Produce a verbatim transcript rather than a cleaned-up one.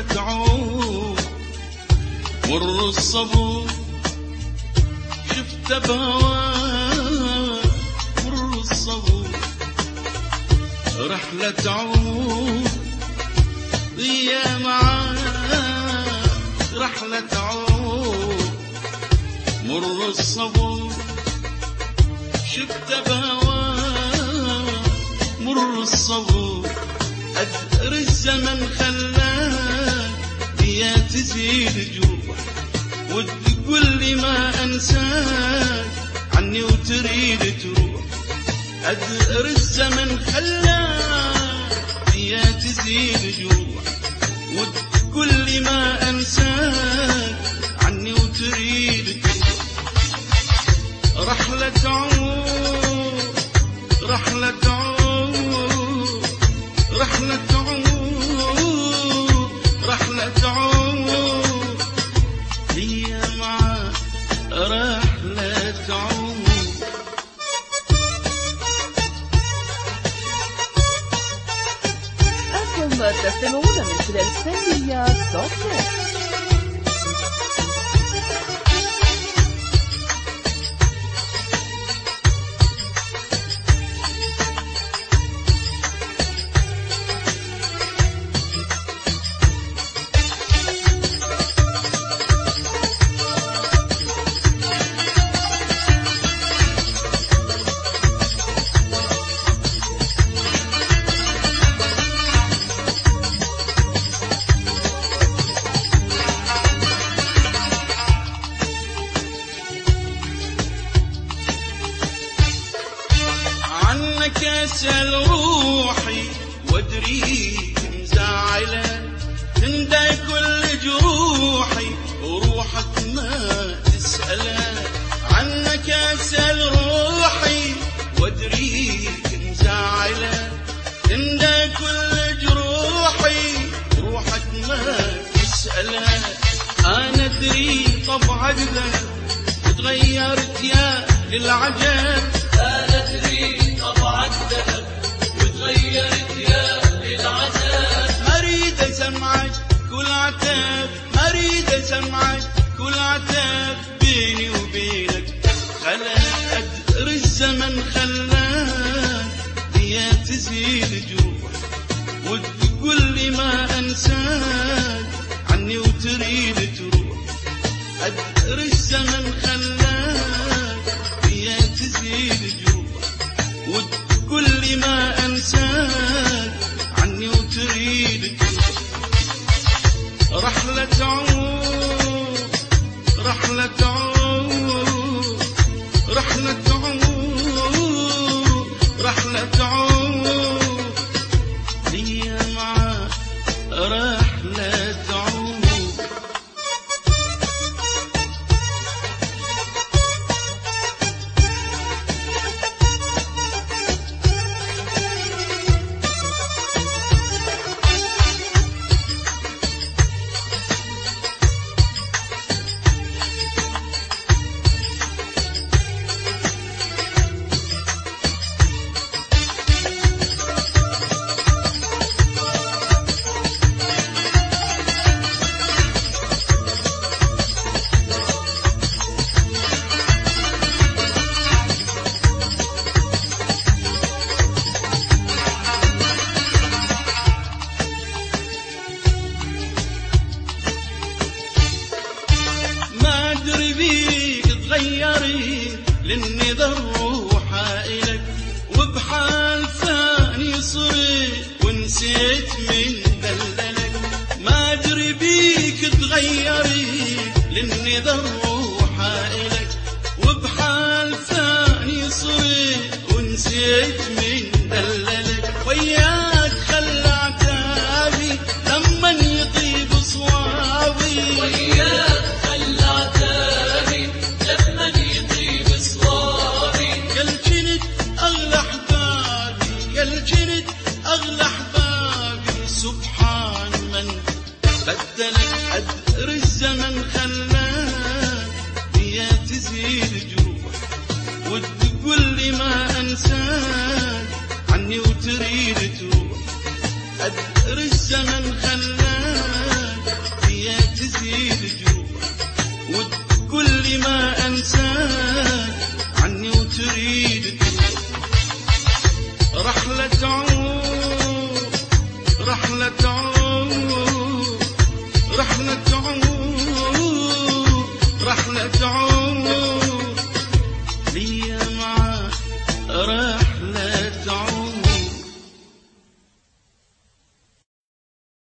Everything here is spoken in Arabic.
تعود مر الصبر شفت بهواك مر الصبر رحلة تعود يا معاك رحلة تعود مر الصبر شفت بهواك مر الصبر أدر الزمن خلاك يا تزيد جروح وتقول لي ما أنساك عني وتريد تروح أدر الزمن خلاك يا تزيد جروح وتقول لي ما أنساك عني وتريد تروح رحلة تعود رحلة تعود رحلة تعود رحلة تعود هي معاك رحلة تعود. أنتم تستمعون من خلال فنيات دوت نت. عنك أسأل روحي وادريك مزعلة تندى كل جروحي وروحك ما تسألها عنك أسأل روحي وادريك مزعلة تندى كل جروحي وروحك ما تسألها أنا أدري طبعك ذا وتغيرت يا للعجب أنا أدري طبعك ذهب وتغيرت يا للعذاب ما أريد أسمعك كل عتاب ما أريد أسمعك كل عتاب بيني وبينك خلاك أدر الزمن خلاك يا تزيد جروح وتقول لي ما أنساك عني وتريد تروح أدر الزمن خلاك يا تزيد جروح وتقول لي ما أنساك عني وتريد تروح رحلة تعود رحلة تعود رحلة تعود رحلة تعود هي معاك رحلة تعود. تغيري لاني ذروحة إلك وبحال ثاني صرت ونسيت من دللك ما أدري بيك تغيري لاني ذروحة إلك وبحال ثاني صرت ونسيت من دللك وياك خلعت أبي لما يطيب صوابي وياك خلعت أبي لما يطيب صوابي يل جنت أغلى أحبابي يل جنت أغلى أحبابي سبحان من بدلك أدر الزمن خلاك يا تزيد جروح وتقول لي ما أنساك عني وتريد تروح أدر الزمن خلاك كل ما أنساه